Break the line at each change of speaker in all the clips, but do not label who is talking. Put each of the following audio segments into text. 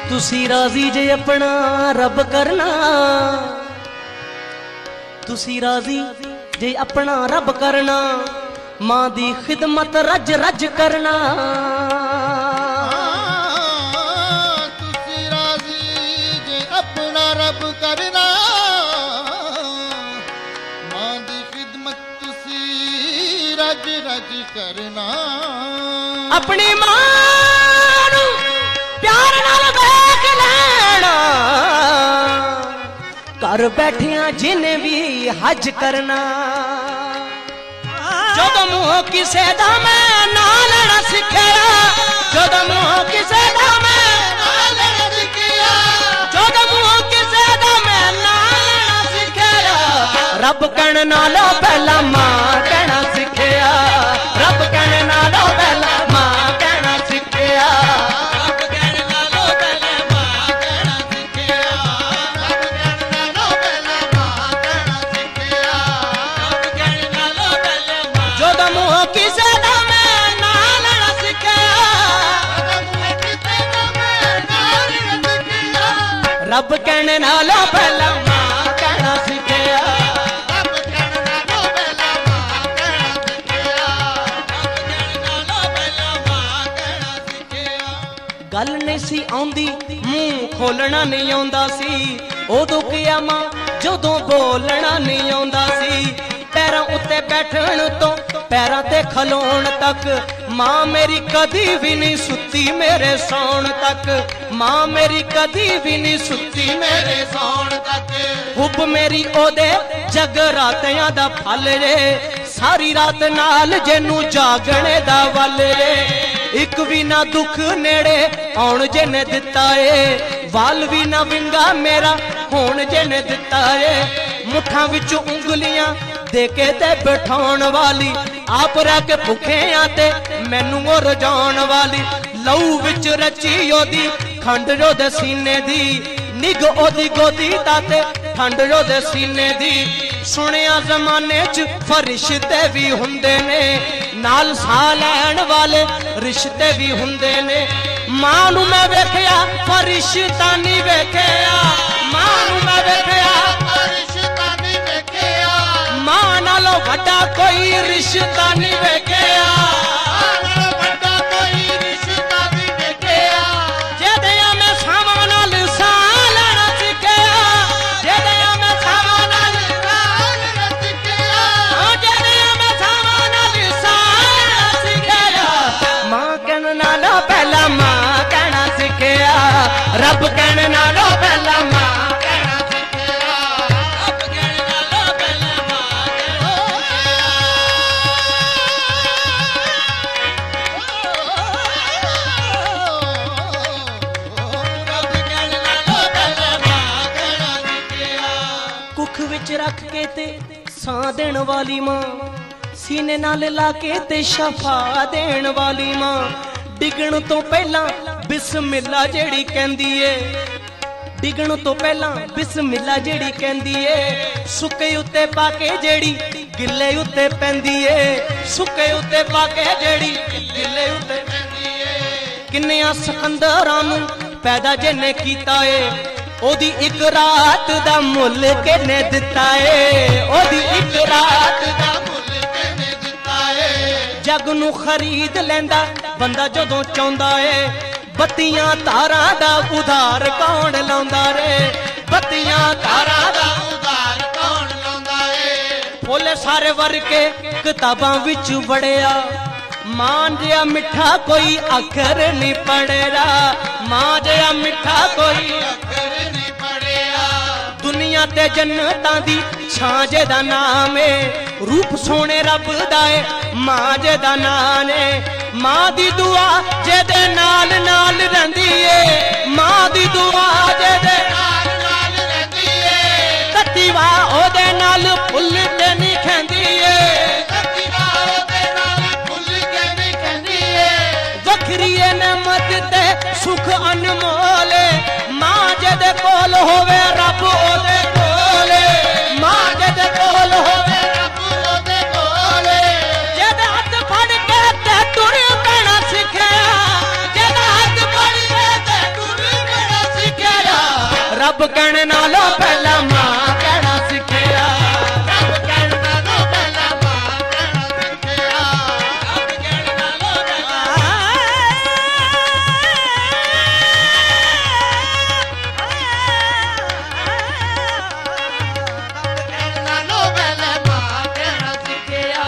तुसी राजी जे अपना रब करना, तुसी राजी जे अपना रब करना, मां दी खिदमत रज रज करना।
तुसी राजी जे अपना रब करना, मां दी खिदमत तुसी रज रज करना।
अपनी मां नू प्यार नाल वेख लेना, घर बैठिया जिन्हें भी हज करना। जदों मुंह किसे दा मैं ना लेना सिखया, जदों मुंह किसे दा मैं ना लेना सिखया, जदों मुंह किसे दा मैं ना लेना सिखया, रब कहने नालों पहला मां कहना सिखया, रब कहने नालों पहला मां कहना सिखया, रब कहने नालों पहला मां कहना सिखया,
रब कहने नालों पहला मां कहना सिखया,
रब कहने नालों पहला मां। जदों मुंह किसे दा मैं ना लेना सिखया, रब कहने नालों पहला मां कहना सिखया,
रब कहने नालों पहला मां कहना सिखया,
गल नहीं सी आउंदी मुंह खोलना नहीं आउंदा सी, उदों किया मां जदों बोलना नहीं आउंदा सी। पैरां उत्ते बैठण तो पैरां ते खलोण तक मां मेरी कदी भी नहीं सुती मेरे सौण तक, मां मेरी कदी भी नहीं सुती मेरे सौण तक। हुब मेरी ओदे जगरातियां दा फल रे, सारी रात नाल जेनू जागने दा वल रे। एक भी ना दुख नेड़े आउण जिन्ने दिता है, वाल भी ना विंगा मेरा होण जिन्ने दिता है। मुठां विच उंगलियां देके ते बिठाउण वाली, आप रह के भुखे आते मैनू ओ रजाउण वाली। लहू विच रची ओदी खंड रोदे सीने दी, निग ओदी गोदी ताते ठंड रोदे सीने दी। सुनिया जमाने च फरिश्ते भी हुंदे ने, नाल साह लैण वाले रिश्ते भी हुंदे ने। मां नू मैं वेखिया फरिश्ता नहीं वेखिया, मां नू मैं वेखिया
फरिश्ता नहीं वेखिया,
मां नालों वड्डा कोई रिश्ता नहीं वेखिया,
वड्डा कोई रिश्ता नहीं वेखिया।
जेदे मैं सावां नाल साह लैणा सिखिया, जेदे मैं सावां नाल
साह लैणा सिखिया,
जेदे मैं सावां नाल साह लैणा सिखिया। मां कहने नालों पहला मां कहना सिखिया, रब कहने नालों पहला मां कहना सिखिया, रब कहने नालों पहला मां कहना रब कहने नालों पहला मां कहना सिखिया। कुख विच रख के ते सां देण वाली मां, सीने नाल ला के ते शफा देण वाली मां। डिगण तो पहला बिस्मिल्ला जेड़ी कहंदी ए, डिगण तो पहला बिस्मिल्ला जेड़ी कहंदी ए। सुके उत्ते पाके जेड़ी गिले उत्ते पैंदी ए, सुके उत्ते पाके जेड़ी गिले उत्ते पैंदी ए। किन्नियां सिकंदरां नू पैदा जिन्ने कीता ए, ओदी एक रात दा मुल किन्ने दिता ए, ओदी एक रात दा मुल किन्ने दिता ए। जग नू खरीद लैंदा बंदा जदों चाहुंदा ए, बत्तियां तारां दा उधार कौन लाउंदा रे, बत्तियां तारां दा
उधार कौन लाउंदा ए।
फुल सारे वर्के किताबां विच वड़िया, मां जिहा मिठा कोई अखर नहीं पढ़ेरा, मां जिहा मिठा कोई
अखर नहीं पढ़िया।
दुनिया ते जन्नतां दी छां जेदा नाम है, रूप सोने रब दा है मां जेदा नाम है। मां दी दुआ जेदे नाल नाल रहिंदी है, मां दी दुआ जेदे
नाल नाल रहंदी ए,
कत्ती वाह ओदे नाल फुल ते नहीं खैंदी है,
कत्ती वाह ओदे नाल फुल के नहीं खैंदी ए।
वखरी ए नेमत ते सुख अनमोल, मां जेदे कोल होवे रब ओदे कोल, मां जेदे कोल होवे
रब ओदे कोल,
जेदे हथ फड़ के ते तुर पैणा सिखिया, जेदे हथ फड़ के ते तुर पैणा रब कहने नालों पहला मां कहना सिखिया
रब कहण नालों पहला मां कहना सिखिया
रब कहने नालों पहला
नालों पहला मां कहना सिखिया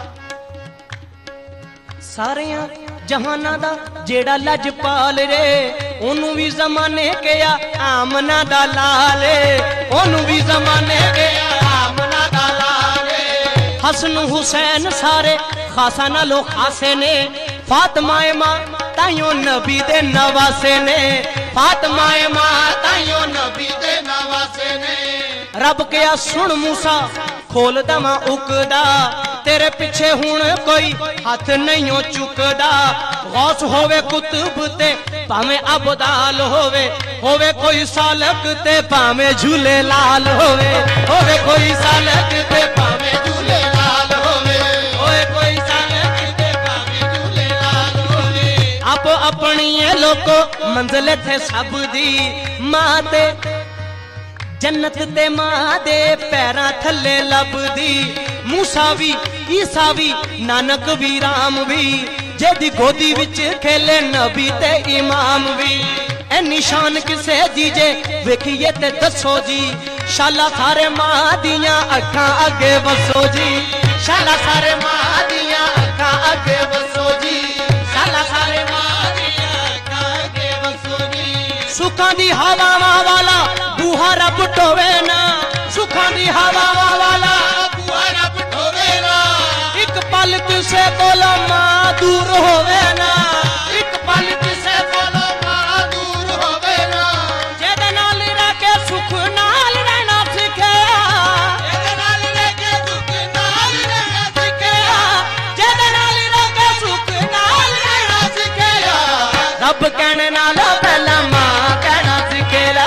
सारियां जहाना दा जेड़ा लजपाल रे ओनू भी जमाने किया आमना दा लाल ओनू भी जमाने किया आमना दा लाल हसन हुसैन सारे खासा नालों खासे ने फातिमाए मां ताइयों नबी दे नवासे ने फातिमाए मां ताइयों नबी दे
नवासे ने
रब क्या सुन मूसा खोल दवा उकदा तेरे पिछे हुण कोई हाथ नहीं चुकदा गौस होवे कुतुब ते भावे अबदाल होवे कोई सालक ते भावे झूले लाल होवे कोई सालक ते भावे झूले लाल होवे कोई सालक ते भावे झूले लाल होवे आप अपनी लोको मंजिल थे सब दी मां ते जन्नत ते मां दे पैरां थल्ले लभदी मूसा भी ईसा भी नानक भी राम भी जेदी गोदी विच खेले नबी ते इमाम भी ए निशान किसे जीजे वेखिए ते दसो जी शाला सारे मां दियां अखां अगे वसो जी शाला सारे मां दियां अखां अगे वसो जी शाला सारे मां दियां अखां अगे वसो जी सुखां दी हवावां वाला बूहा रब टोवे ना सुखां दी हवावां वाला
बूहा रब टोवे ना
एक पल किसे कोलों मां दूर होवे ना एक पल किसे
कोलों मां दूर होवे ना
जेदे नाल रह के सुख नाल रहना सिखिया
जेदे नाल रह के सुख नाल रहना सिखिया
जेदे नाल रह के सुख नाल रहना सिखिया रब कहने नालों पहला मां कहना सिखिया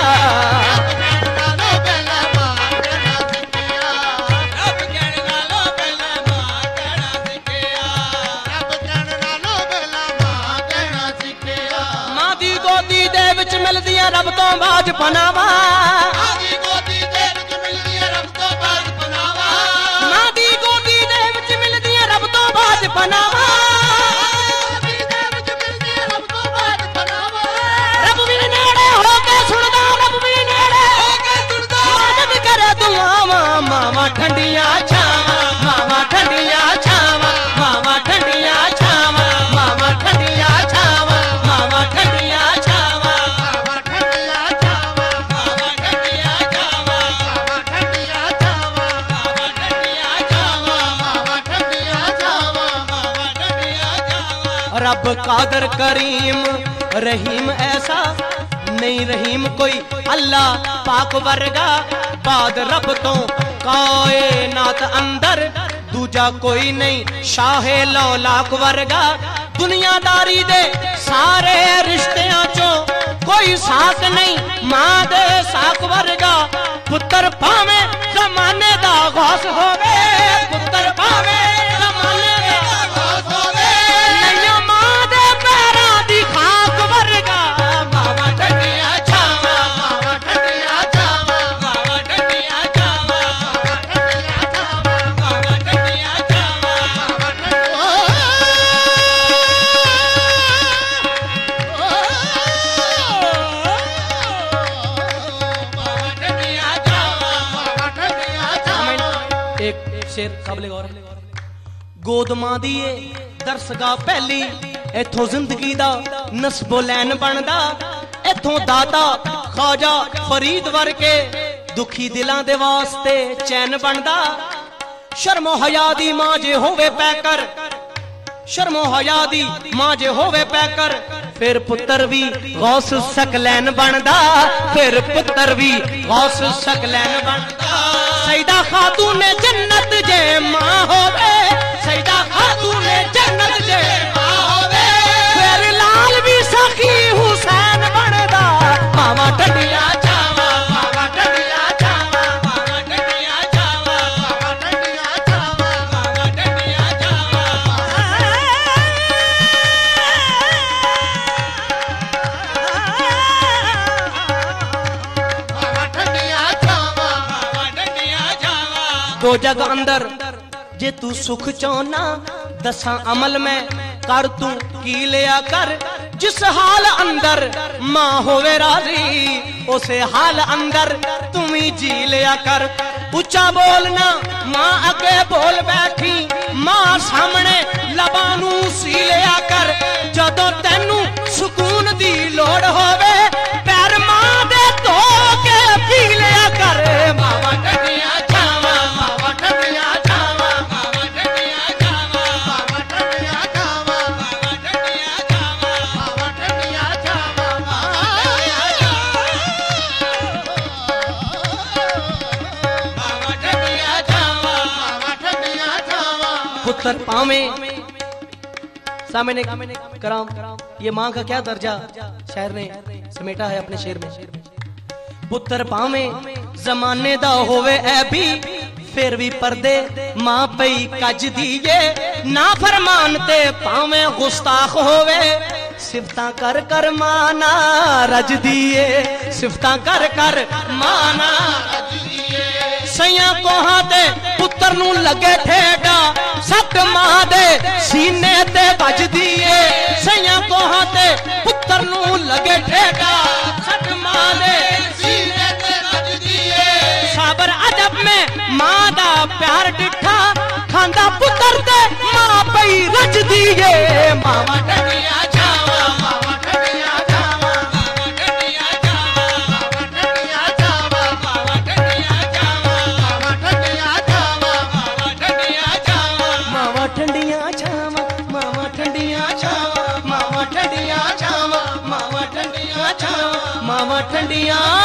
नालों पहला मां कहना सिखिया
रब कहने नालों पहला मां कहना सिखिया
रब कहण नालों पहला मां कहना सिखिया
मां दी गोदी दे विच मिलदी है रब तो बाज पनावा
आदी गोदी दे विच मिलदी है रब तो बाज पनावा
मां दी गोदी दे विच मिलदी है रब तो बाज पनावा
आदी दे विच मिलदी है रब तो बाज पनावा
रब भी नेड़े हो के सुनदा रब भी नेड़े हो के सुनदा मदद करे दुआवां मावा ठंडियां छावां मावा ठंडियां छावां मावा ठंडियां छावां मावा ठंडियां छावां मावा ठंडियां छावां
बाबा ठंडिया छावा
मावा ठंडियां छावां
बाबा ठंडिया छावा
मावा ठंडियां छावां
बाबा ठंडिया छावा
मावा ठंडियां छावां रब कादर करीम रहीम ऐसा नहीं रहीम कोई अल्लाह पाक वर्गा बाद रब तो कायनात अंदर दूजा कोई नहीं शाहे लौलाक वर्गा दुनियादारी दे सारे रिश्तियां चो कोई साक नहीं मां दे साक वर्गा पुत्र भावे जमाने दा गौस होवे पुत्र भावे जमाने दा
गौस होवे
नैया मां दे पैरां दी खाक वर्गा मावा ठंडियां छावां
बाबा ठंडिया छावा
मावा ठंडियां छावां
बाबा ठंडिया छावा
मावा ठंडियां छावां
बाबा ठंडिया
मावा ठंडियां छावां
बाबा ठंडिया छावा
एक शेर काबिल गौर गोद मां दी ए दरसगाह पहली इथों जिंदगी दा नस्बो लैन बनदा इथों दाता ख्वाजा फरीद वर्गे दुखी दिलां दे वास्ते चैन बनदा शर्मो हया दी मां जे होवे पैकर शर्मो हया दी मां जे होवे पैकर फिर पुत्र भी गौस सकलैन बनदा फिर पुत्र भी गौस सकलैन बनदा सईदा खातून जन्नत जे मां होवे सईदा खातून जन्नत जे मां होवे फिर लाल भी सखी हुसैन बनदा मावा ठंडियां छावां मावा ठंडियां छावां मावा ठंडियां छावां
बाबा ठंडिया छावा
मावा ठंडियां छावां
बाबा
दो जग अंदर जे तू सुख चाहना दसा अमल में कर तू की लिया कर जिस हाल अंदर मां होवे राजी उसे हाल अंदर तुम ही जी लिया कर उच्चा बोलना मां अगे बोल बैठी मां सामने लबानू सी लिया कर जदों तैनू सुकून दी लोड़ होवे पैर मां दे धो के पी लिया कर मावा टंडियां छावां मावा टंडियां छावां मावा टंडियां छावां मावा टंडियां छावां मावा टंडियां छावां मावा टंडियां छावां मावा टंडियां छावां मावा टंडियां छावां पुत्र पावे सामने कराम ये मां का क्या दर्जा शायर ने समेटा है अपने शेर में पुत्र पावे जमाने दा होवे ऐ भी फिर भी पर्दे मां पई कज दीए ना फरमान ते पावे गुस्ताख होवे सिफता कर कर माना रज दिए सिफता कर कर माना रज दिए सैया कोहा दे पुत्र नू लगे ठेडा सट मां दे सीने ते बज दिए सैया कोहा दे पुत्र नू लगे ठेडा सट मां दे सीने ते बज दिए साबर अदब में मां दा प्यार डिठा खांदा पुत्र ते मां पई रज दिए मावा टंडियां छावां मावा टंडियां छावां मावा टंडियां छावां मावा टंडियां छावां मावा टंडियां छावां मावा टंडियां छावां मावा टंडियां छावां मावा टंडियां छावां मावा टंडियां छावां मावा टंडियां छावां मावा टंडियां